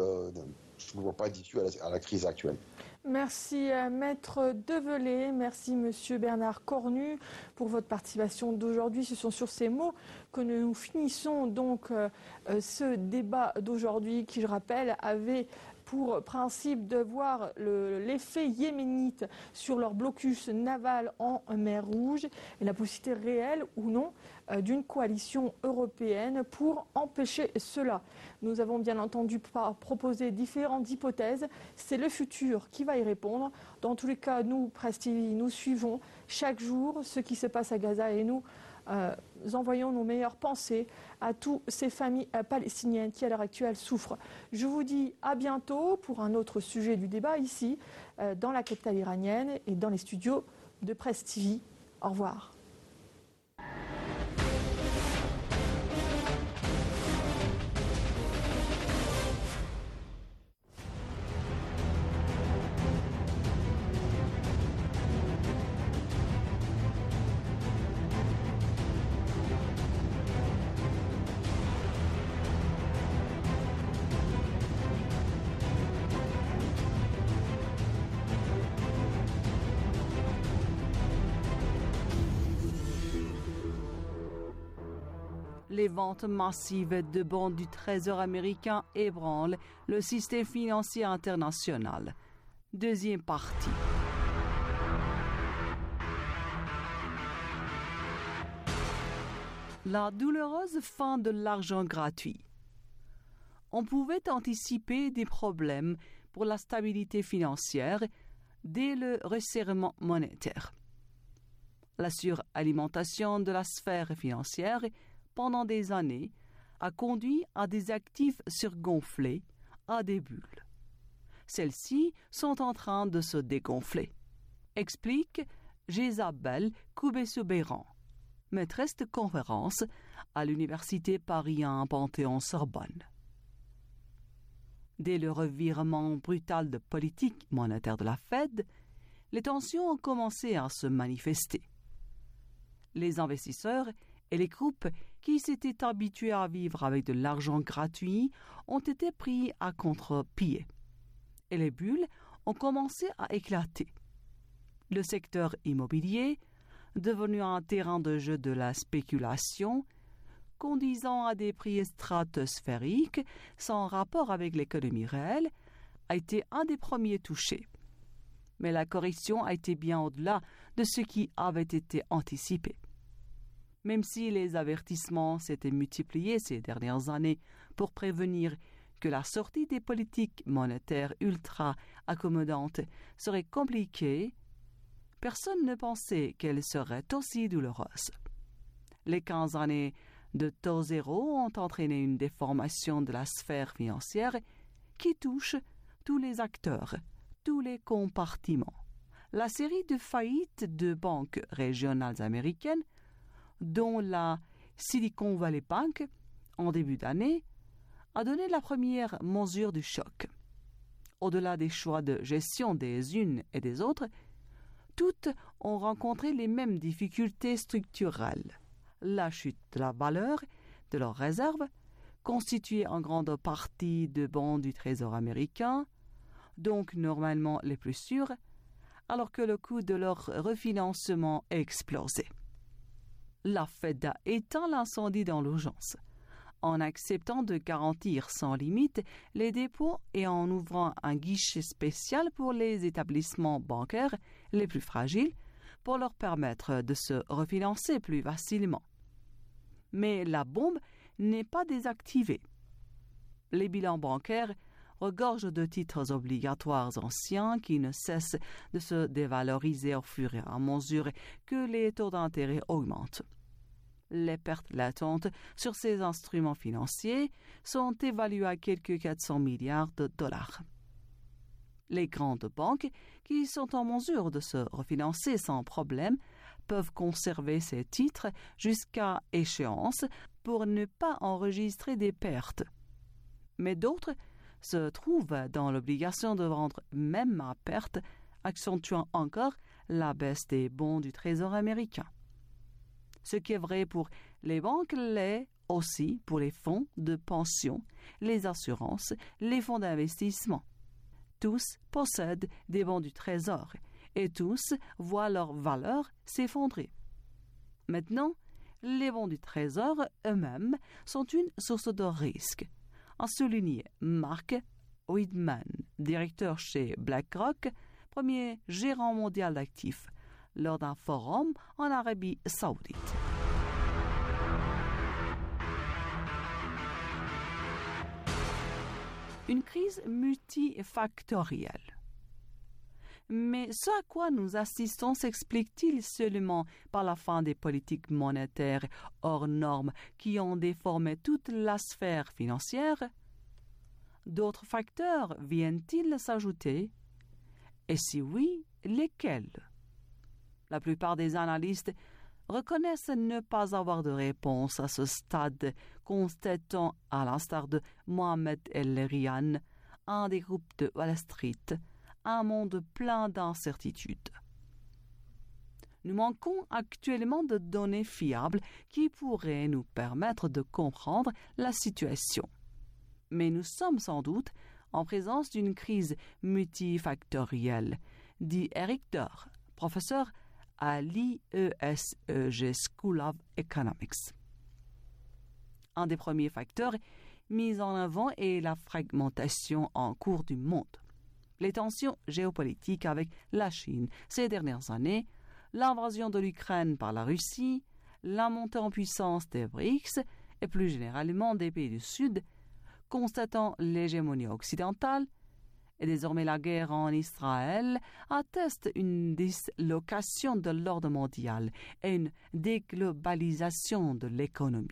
à la crise actuelle. Merci Maître Develay, merci Monsieur Bernard Cornu pour votre participation d'aujourd'hui. Ce sont sur ces mots que nous finissons donc ce débat d'aujourd'hui qui, je rappelle, avait pour principe de voir l'effet yéménite sur leur blocus naval en mer Rouge et la possibilité réelle ou non d'une coalition européenne pour empêcher cela. Nous avons bien entendu proposé différentes hypothèses. C'est le futur qui va y répondre. Dans tous les cas, nous, Presse TV, nous suivons chaque jour ce qui se passe à Gaza et nous envoyons nos meilleures pensées à toutes ces familles palestiniennes qui à l'heure actuelle souffrent. Je vous dis à bientôt pour un autre sujet du débat ici dans la capitale iranienne et dans les studios de Presse TV. Au revoir. Les ventes massives de bons du Trésor américain ébranlent le système financier international. Deuxième partie. La douloureuse fin de l'argent gratuit. On pouvait anticiper des problèmes pour la stabilité financière dès le resserrement monétaire. La suralimentation de la sphère financière pendant des années a conduit à des actifs surgonflés, à des bulles. Celles-ci sont en train de se dégonfler, explique Jésabel Coubesso-Béran, maîtresse de conférence à l'Université Paris 1 Panthéon-Sorbonne. Dès le revirement brutal de politique monétaire de la Fed, les tensions ont commencé à se manifester. Les investisseurs et les groupes qui s'étaient habitués à vivre avec de l'argent gratuit ont été pris à contre-pied. Et les bulles ont commencé à éclater. Le secteur immobilier, devenu un terrain de jeu de la spéculation, conduisant à des prix stratosphériques sans rapport avec l'économie réelle, a été un des premiers touchés. Mais la correction a été bien au-delà de ce qui avait été anticipé. Même si les avertissements s'étaient multipliés ces dernières années pour prévenir que la sortie des politiques monétaires ultra-accommodantes serait compliquée, personne ne pensait qu'elle serait aussi douloureuse. Les 15 années de taux zéro ont entraîné une déformation de la sphère financière qui touche tous les acteurs, tous les compartiments. La série de faillites de banques régionales américaines, dont la Silicon Valley Bank, en début d'année, a donné la première mesure du choc. Au-delà des choix de gestion des unes et des autres, toutes ont rencontré les mêmes difficultés structurelles. La chute de la valeur de leurs réserves, constituées en grande partie de bons du Trésor américain, donc normalement les plus sûrs, alors que le coût de leur refinancement a explosé. La Fed a éteint l'incendie dans l'urgence, en acceptant de garantir sans limite les dépôts et en ouvrant un guichet spécial pour les établissements bancaires les plus fragiles pour leur permettre de se refinancer plus facilement. Mais la bombe n'est pas désactivée. Les bilans bancaires regorgent de titres obligatoires anciens qui ne cessent de se dévaloriser au fur et à mesure que les taux d'intérêt augmentent. Les pertes latentes sur ces instruments financiers sont évaluées à quelques 400 milliards de dollars. Les grandes banques, qui sont en mesure de se refinancer sans problème, peuvent conserver ces titres jusqu'à échéance pour ne pas enregistrer des pertes. Mais d'autres se trouvent dans l'obligation de vendre même à perte, accentuant encore la baisse des bons du Trésor américain. Ce qui est vrai pour les banques l'est aussi pour les fonds de pension, les assurances, les fonds d'investissement. Tous possèdent des bons du Trésor et tous voient leur valeur s'effondrer. Maintenant, les bons du Trésor eux-mêmes sont une source de risque, a souligné Mark Widman, directeur chez BlackRock, premier gérant mondial d'actifs, lors d'un forum en Arabie saoudite. Une crise multifactorielle. Mais ce à quoi nous assistons s'explique-t-il seulement par la fin des politiques monétaires hors normes qui ont déformé toute la sphère financière? D'autres facteurs viennent-ils s'ajouter? Et si oui, lesquels? La plupart des analystes reconnaissent ne pas avoir de réponse à ce stade, constatant, à l'instar de Mohamed El-Rian, un des groupes de Wall Street, un monde plein d'incertitudes. Nous manquons actuellement de données fiables qui pourraient nous permettre de comprendre la situation. Mais nous sommes sans doute en présence d'une crise multifactorielle, dit Eric Doerr, professeur à l'IESEG School of Economics. Un des premiers facteurs mis en avant est la fragmentation en cours du monde. Les tensions géopolitiques avec la Chine ces dernières années, l'invasion de l'Ukraine par la Russie, la montée en puissance des BRICS et plus généralement des pays du Sud, constatant l'hégémonie occidentale, et désormais la guerre en Israël, attestent une dislocation de l'ordre mondial et une déglobalisation de l'économie.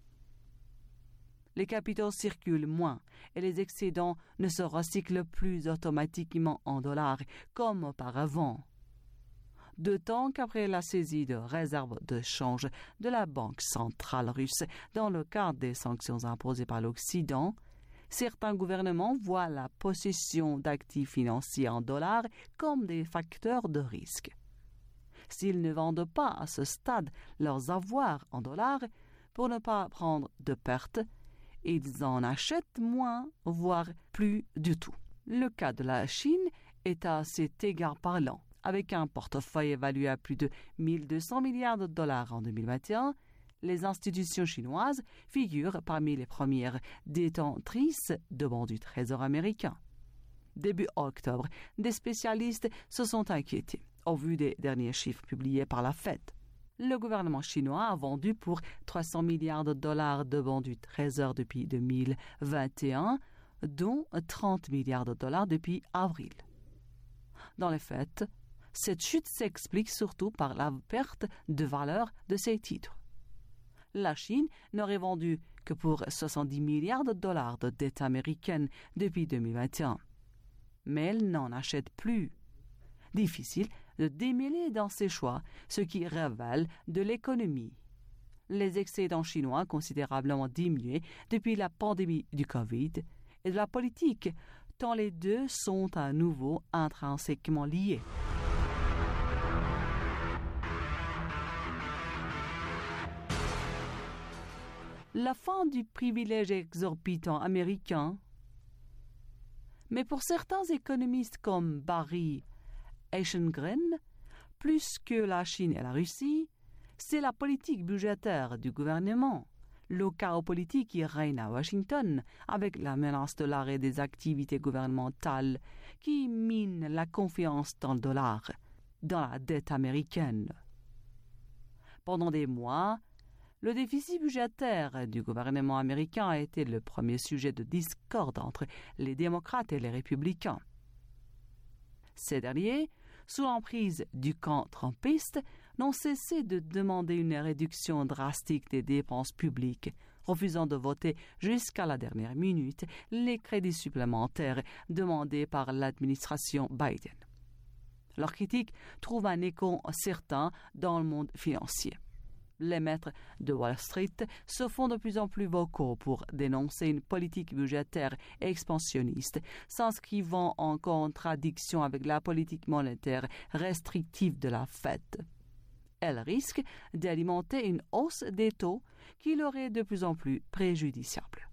Les capitaux circulent moins et les excédents ne se recyclent plus automatiquement en dollars comme auparavant. D'autant qu'après la saisie de réserves de change de la Banque centrale russe dans le cadre des sanctions imposées par l'Occident, certains gouvernements voient la possession d'actifs financiers en dollars comme des facteurs de risque. S'ils ne vendent pas à ce stade leurs avoirs en dollars pour ne pas prendre de pertes, ils en achètent moins, voire plus du tout. Le cas de la Chine est à cet égard parlant. Avec un portefeuille évalué à plus de 1 200 milliards de dollars en 2021, les institutions chinoises figurent parmi les premières détentrices de bons du Trésor américain. Début octobre, des spécialistes se sont inquiétés au vu des derniers chiffres publiés par la Fed. Le gouvernement chinois a vendu pour 300 milliards de dollars de bons du Trésor depuis 2021, dont 30 milliards de dollars depuis avril. Dans les faits, cette chute s'explique surtout par la perte de valeur de ces titres. La Chine n'aurait vendu que pour 70 milliards de dollars de dettes américaines depuis 2021. Mais elle n'en achète plus. Difficile de démêler dans ses choix ce qui révèle de l'économie. Les excédents chinois considérablement diminués depuis la pandémie du Covid et de la politique, tant les deux sont à nouveau intrinsèquement liés. La fin du privilège exorbitant américain. Mais pour certains économistes comme Barry Eichengreen, plus que la Chine et la Russie, c'est la politique budgétaire du gouvernement, le chaos politique qui règne à Washington, avec la menace de l'arrêt des activités gouvernementales qui mine la confiance dans le dollar, dans la dette américaine. Pendant des mois, le déficit budgétaire du gouvernement américain a été le premier sujet de discorde entre les démocrates et les républicains. Ces derniers, sous l'emprise du camp trumpiste, n'ont cessé de demander une réduction drastique des dépenses publiques, refusant de voter jusqu'à la dernière minute les crédits supplémentaires demandés par l'administration Biden. Leur critique trouve un écho certain dans le monde financier. Les maîtres de Wall Street se font de plus en plus vocaux pour dénoncer une politique budgétaire expansionniste, s'inscrivant en contradiction avec la politique monétaire restrictive de la Fed. Elle risque d'alimenter une hausse des taux qui leur est de plus en plus préjudiciable.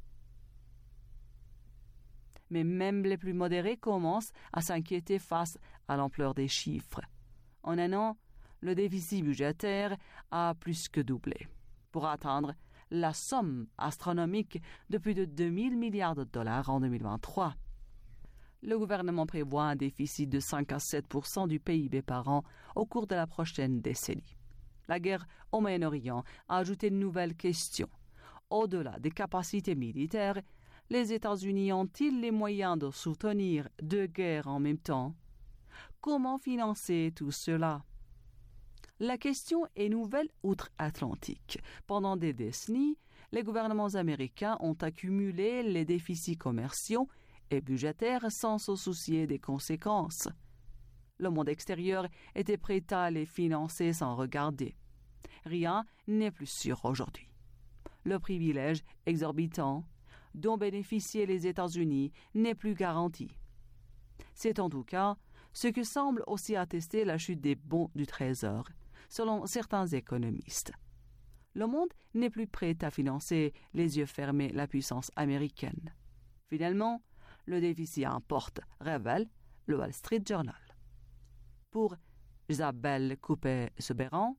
Mais même les plus modérés commencent à s'inquiéter face à l'ampleur des chiffres. En un an, le déficit budgétaire a plus que doublé, pour atteindre la somme astronomique de plus de 2 000 milliards de dollars en 2023. Le gouvernement prévoit un déficit de 5 à 7 % du PIB par an au cours de la prochaine décennie. La guerre au Moyen-Orient a ajouté de nouvelles questions. Au-delà des capacités militaires, les États-Unis ont-ils les moyens de soutenir deux guerres en même temps? Comment financer tout cela? La question est nouvelle outre-Atlantique. Pendant des décennies, les gouvernements américains ont accumulé les déficits commerciaux et budgétaires sans se soucier des conséquences. Le monde extérieur était prêt à les financer sans regarder. Rien n'est plus sûr aujourd'hui. Le privilège exorbitant dont bénéficiaient les États-Unis n'est plus garanti. C'est en tout cas ce que semble aussi attester la chute des bons du Trésor, selon certains économistes. Le monde n'est plus prêt à financer les yeux fermés la puissance américaine. Finalement, le déficit importe, révèle le Wall Street Journal. Pour Isabelle Coupet-Soberan,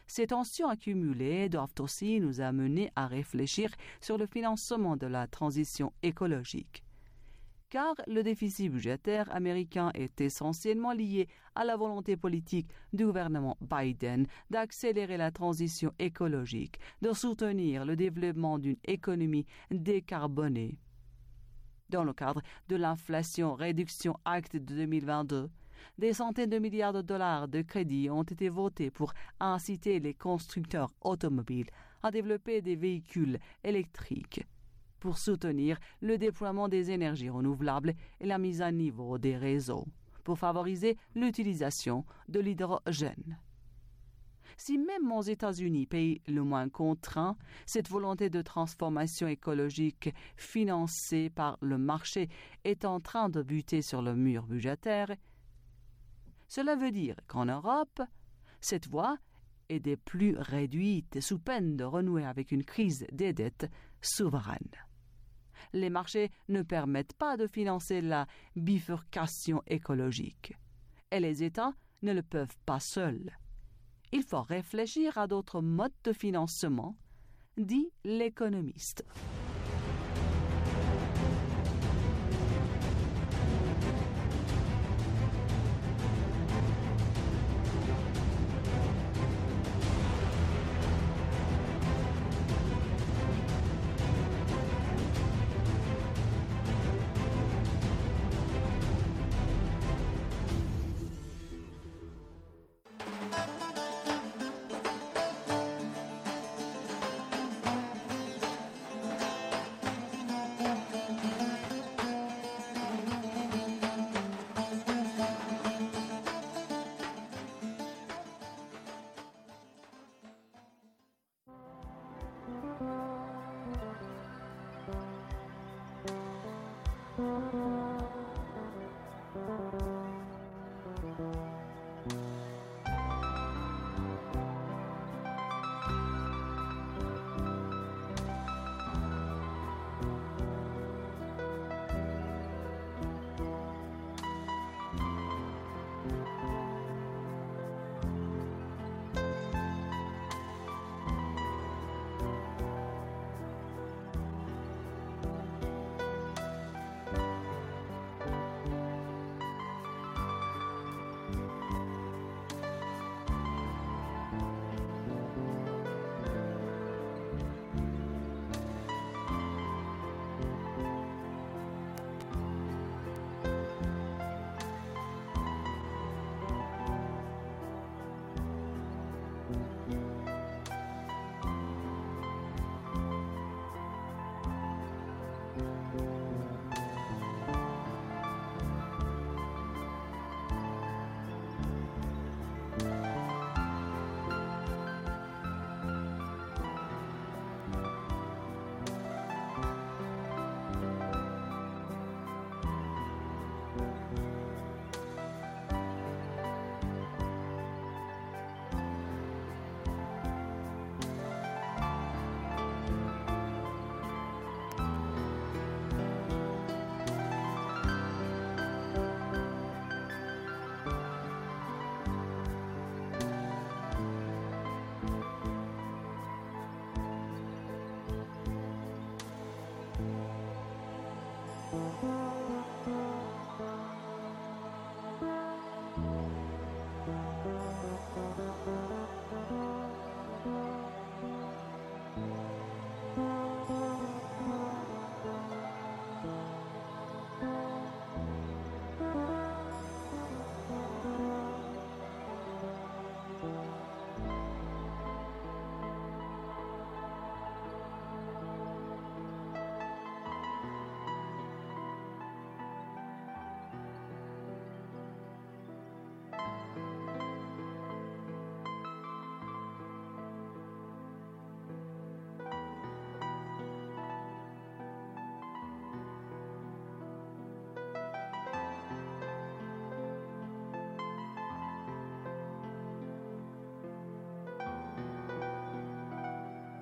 Ces tensions accumulées doivent aussi nous amener à réfléchir sur le financement de la transition écologique. Car le déficit budgétaire américain est essentiellement lié à la volonté politique du gouvernement Biden d'accélérer la transition écologique, de soutenir le développement d'une économie décarbonée. Dans le cadre de l'Inflation Réduction Act de 2022, des centaines de milliards de dollars de crédits ont été votés pour inciter les constructeurs automobiles à développer des véhicules électriques, pour soutenir le déploiement des énergies renouvelables et la mise à niveau des réseaux, pour favoriser l'utilisation de l'hydrogène. Si même aux États-Unis, pays le moins contraint, cette volonté de transformation écologique financée par le marché est en train de buter sur le mur budgétaire, cela veut dire qu'en Europe, cette voie est des plus réduites sous peine de renouer avec une crise des dettes souveraines. Les marchés ne permettent pas de financer la bifurcation écologique, et les États ne le peuvent pas seuls. Il faut réfléchir à d'autres modes de financement, dit l'économiste.